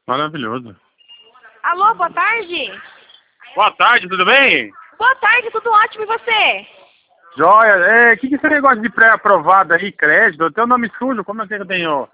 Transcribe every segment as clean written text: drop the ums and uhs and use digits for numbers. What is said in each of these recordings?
Maravilhoso. Alô, boa tarde. Boa tarde, tudo bem? Boa tarde, tudo ótimo e você? Joia. Que esse negócio de pré-aprovado aí, crédito? Teu nome sujo, como é que eu tenho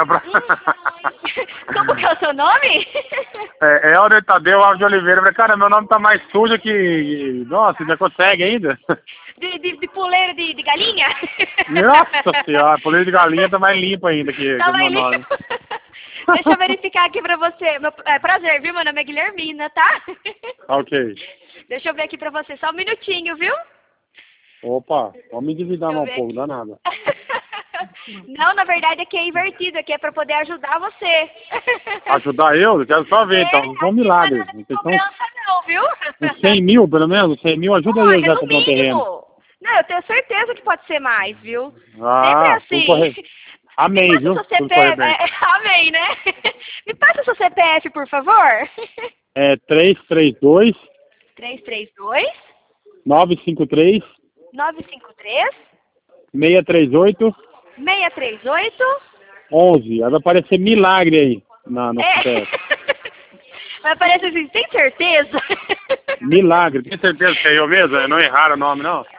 Como que é o seu nome? É Helder Tadeu Alves de Oliveira. Eu falei, cara, meu nome tá mais sujo que... Nossa, ainda consegue ainda? De puleiro de galinha? Nossa senhora, puleiro de galinha tá mais limpo ainda que Tá o meu mais nome. limpo. Deixa eu verificar aqui pra você. Prazer, viu? Meu nome é Guilhermina, tá? Ok. Deixa eu ver aqui pra você, só um minutinho, viu? Opa, vamos me endividar Deixa eu um ver pouco, aqui. dá nada. Não, na verdade aqui é invertido, aqui é pra poder ajudar você. Ajudar eu? Eu quero só ver, então. Não foi um Aqui não é milagre. nada de Vocês são cobrança não, viu? uns 100 mil, pelo menos? 100 mil ajuda eu Olha, já a no comprar um terreno. mínimo. Não, eu tenho certeza que pode ser mais, viu? Sempre Ah, tudo assim. correr. Amém, Me passa o viu? seu Tudo correr CPF. bem. Amém, né? Me passa o seu CPF, por favor. É 332 332 953 953 638 638 11. Vai aparecer milagre aí no É. CPF. Vai aparecer assim, tem certeza? Milagre. Tem certeza que é eu mesmo? Não erraram o nome, não?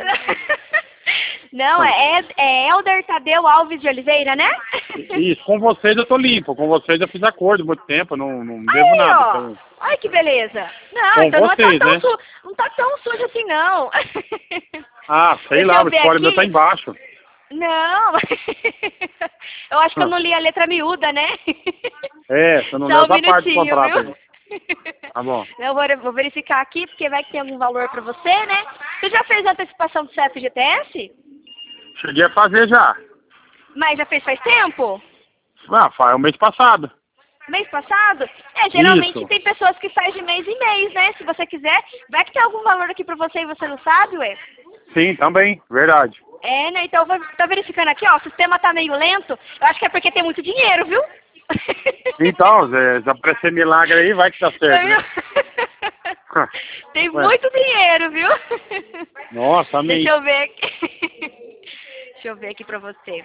Não, é Helder Tadeu Alves de Oliveira, né? Isso, com vocês eu tô limpo. Com vocês eu fiz acordo há muito tempo, não devo Aí, nada. ó. Então, Olha que beleza. Não, com então vocês, né? não tá tão sujo assim, não. Ah, sei Deixa lá, eu o ver spoiler meu tá aqui. embaixo. Não. Eu acho que eu não li a letra miúda, né? É, você não leu Só um essa parte do minutinho, contrato viu? aí. Tá bom. Eu vou verificar aqui, porque vai que tem algum valor pra você, né? Você já fez antecipação do CFGTS? Cheguei a fazer já. Mas já fez faz tempo? Ah, foi o mês passado. Mês passado? Geralmente Isso. tem pessoas que fazem de mês em mês, né? Se você quiser, vai que tem algum valor aqui pra você e você não sabe, ué? Sim, também, verdade. Né? Então, tô verificando aqui, ó, o sistema tá meio lento. Eu acho que é porque tem muito dinheiro, viu? Então, se aparecer milagre aí, vai que tá certo, né? Tem Ué. muito dinheiro, viu? Nossa, amém. Deixa eu ver aqui. Deixa eu ver aqui pra você.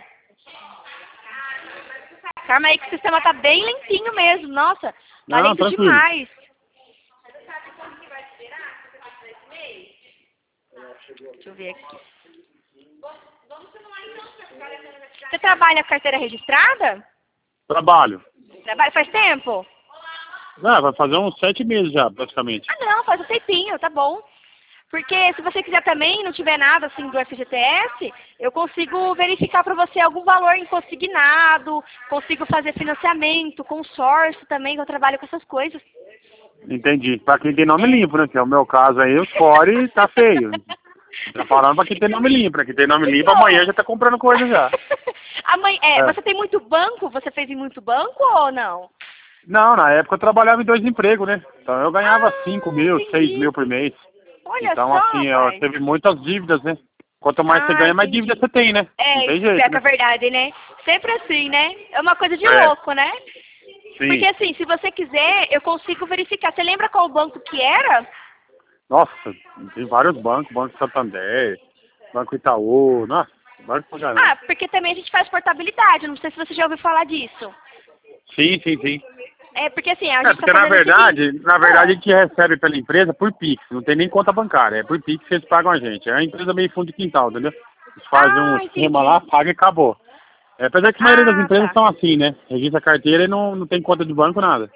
Calma aí que o sistema tá bem lentinho mesmo. Nossa, tá Não, lento tranquilo. demais. Deixa eu ver aqui. Você trabalha com carteira registrada? Trabalho. Trabalha faz tempo? Ah, vai fazer uns 7 meses já, praticamente. Ah, não, faz um tempinho, tá bom. Porque se você quiser também, não tiver nada assim do FGTS, eu consigo verificar para você algum valor em consignado, consigo fazer financiamento, consórcio também, que eu trabalho com essas coisas. Entendi. Pra quem tem nome limpo, né? Que é o meu caso aí, o score tá feio. Tá falando pra quem tem nome limpo. Pra quem tem nome limpo, amanhã já tá comprando coisa já. Você tem muito banco? Você fez em muito banco ou não? Não, na época eu trabalhava em 2 empregos, né? Então eu ganhava 5 mil, 6 entendi. mil por mês. Olha Então, só, assim, rapaz. teve muitas dívidas, né? Quanto mais você ganha, mais Entendi. dívida você tem, né? Não tem Isso é jeito, que é né? verdade, né? Sempre assim, né? É uma coisa de É, louco, né? sim. Porque assim, se você quiser, eu consigo verificar. Você lembra qual banco que era? Nossa, tem vários bancos. Banco Santander, Banco Itaú, nossa, banco pra caramba. Ah, porque também a gente faz portabilidade. Não sei se você já ouviu falar disso. Sim, sim, sim. É, porque assim, a É, gente porque tá na fazendo o seguinte. verdade a gente recebe pela empresa por Pix, não tem nem conta bancária, é por Pix que eles pagam a gente. É uma empresa meio fundo de quintal, entendeu? Eles fazem um esquema Entendi. lá, paga e acabou. Apesar que a maioria das empresas Tá. são assim, né? Registra a carteira e não tem conta de banco, nada.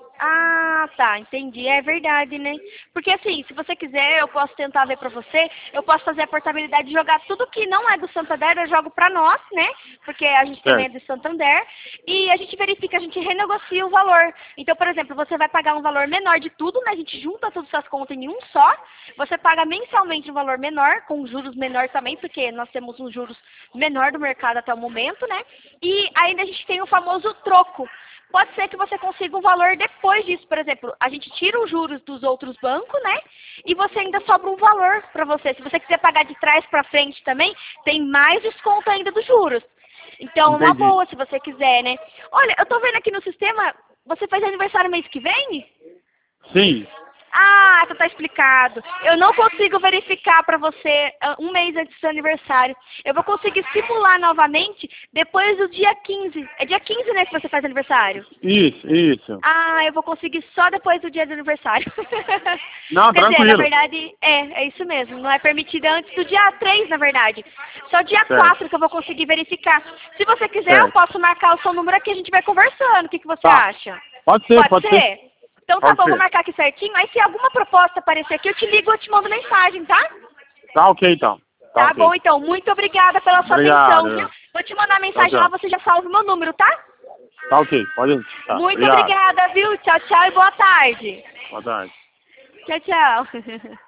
Tá, entendi. É verdade, né? Porque assim, se você quiser, eu posso tentar ver pra você, eu posso fazer a portabilidade de jogar tudo que não é do Santander, eu jogo pra nós, né? Porque a gente também é Certo. do Santander, e a gente verifica, a gente renegocia o valor. Então, por exemplo, você vai pagar um valor menor de tudo, né? A gente junta todas as suas contas em um só, você paga mensalmente um valor menor, com juros menor também, porque nós temos um juros menor do mercado até o momento, né? E ainda a gente tem o famoso troco. Pode ser que você consiga um valor depois disso. Por exemplo, a gente tira os juros dos outros bancos, né? E você ainda sobra um valor para você. Se você quiser pagar de trás para frente também, tem mais desconto ainda dos juros. Então, uma Entendi. boa, se você quiser, né? Olha, eu tô vendo aqui no sistema, você faz aniversário mês que vem? Sim. Ah, então tá explicado. Eu não consigo verificar pra você um mês antes do seu aniversário. Eu vou conseguir simular novamente depois do dia 15. É dia 15, né, que você faz aniversário? Isso. Ah, eu vou conseguir só depois do dia do aniversário. Não, Quer dizer, tranquilo. na verdade, é isso mesmo. Não é permitido antes do dia 3, na verdade. Só dia Certo. 4 que eu vou conseguir verificar. Se você quiser, Certo. eu posso marcar o seu número aqui e a gente vai conversando. O que você Tá. acha? Pode ser, pode ser. ser? Então tá Pode bom, ser. vou marcar aqui certinho. Aí se alguma proposta aparecer aqui, eu te ligo, eu te mando mensagem, tá? Tá ok, então. Tá ok. bom, então. Muito obrigada pela sua Obrigado. atenção, viu? Vou te mandar mensagem Tchau, lá, tchau. você já salva o meu número, tá? Tá ok, pode. Tá. Muito Obrigado. obrigada, viu? Tchau, tchau e boa tarde. Boa tarde. Tchau, tchau.